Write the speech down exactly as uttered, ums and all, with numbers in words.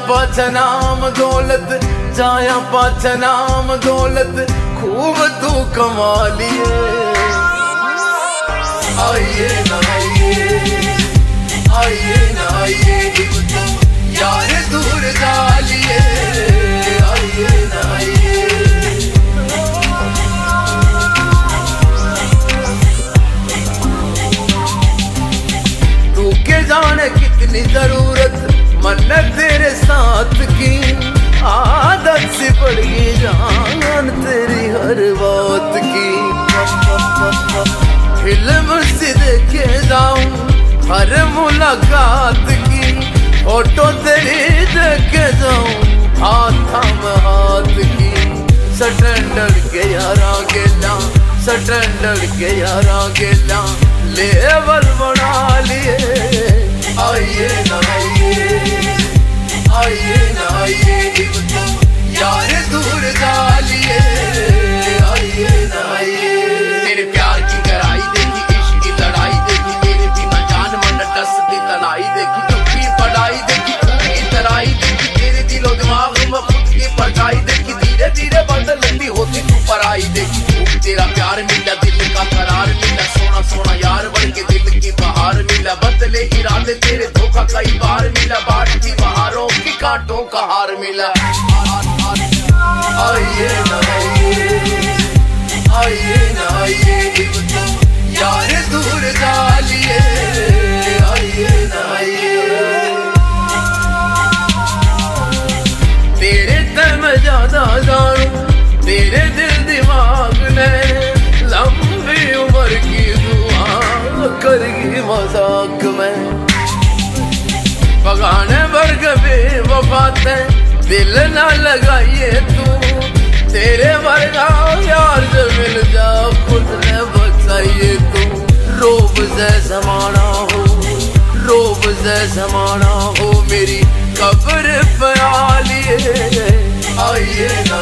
पाछा नाम दौलत, जाया पाछा नाम दौलत, खूब तू कमा लिए। आइए ना आइए, आइए ना आइए, यार दूर जालिए। आइए ना आइए, तू के जाने कितनी जरूरत मन तेरे साथ की, आदत से पड़ गई जान तेरी हर बात की। फिल्म से देखे जाऊं हर मुलाकात की, फोटो तेरी देखे जाऊं हाथ में हाथ की। स्टैंडर्ड के यारा गेला, स्टैंडर्ड के यारा गेला, लेवल बना लिए। आइए ना आइए, आइए ना आइए, यार दूर जालिए। आइए ना आइए, तेरे प्यार की गहराई देखी, इश्क की लड़ाई देखी, तेरे बिना जान मन टसती तलाई देखी, दुखी पढ़ाई देखी, खूबी तराई देखी, तेरे दिलो दिमाग में खुद की पटाई देखी, धीरे धीरे बदलती होती तू पराई देखी। तेरा प्यार मिला, दिल का करार मिला, सोना सोना यार बन के दिल की बहार मिला, बदले इरादे तेरे धोखा कई बार मिला, बांटती बहारों की कांटों का हार मिला। आइए ना आइए, आइए ना आइए, यार दूर जालिए। आइए ना आइए, तेरे तन में ज्यादा जानू, तेरे दिल दिमाग ने लंबी उम्र की दुआ करेगी मजाक में। पगाने वर्ग बेवफाते दिल ना लगाइए तू, तेरे वर्गा यार से मिल जा खुद ने बचाइए तू। रोब से समाना हो, रोब से समाना हो, मेरी कब्र पे आ लिए। आइए